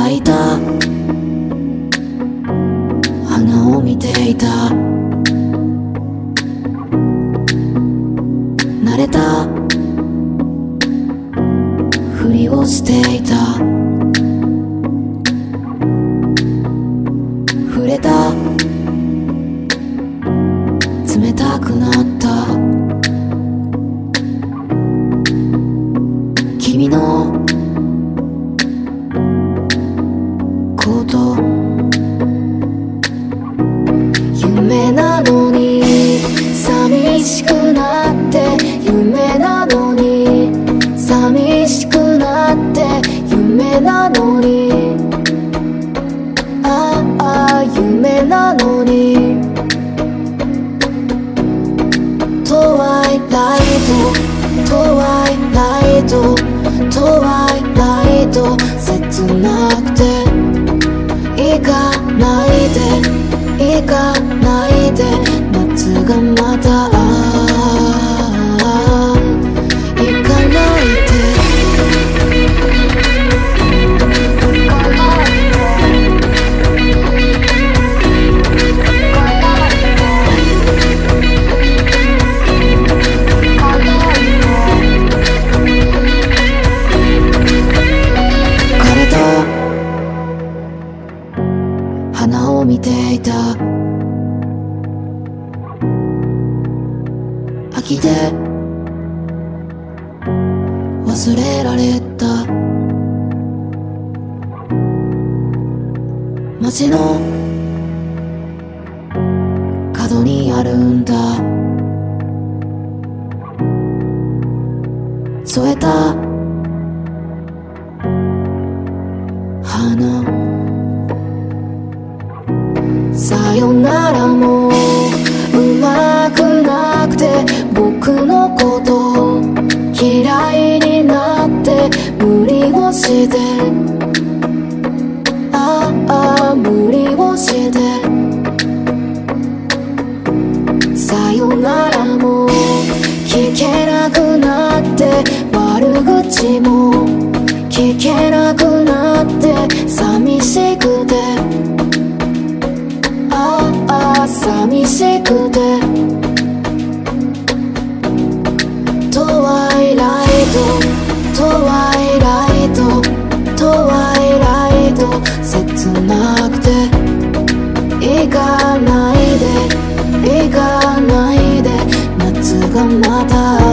咲いた花を見ていた。慣れたふりをしていた。触れた冷たくなった君のこと夢なのに寂しくなって夢なのに寂しくなって夢なのにああ夢なのにトワイライトトワイライトトワイライト切なくて行かないで行かないで夏がまた行かないで枯れた花を見ていた。秋で忘れられた街の角にあるんだ。添えた花さよならもうまくなくて僕のこと嫌いになって無理をして無理をしてさよならも聞けなくなって悪口も聞けなくなって寂しくて寂しくてトワイライトトワイライトトワイライト切なくて行かないで行かないで夏がまた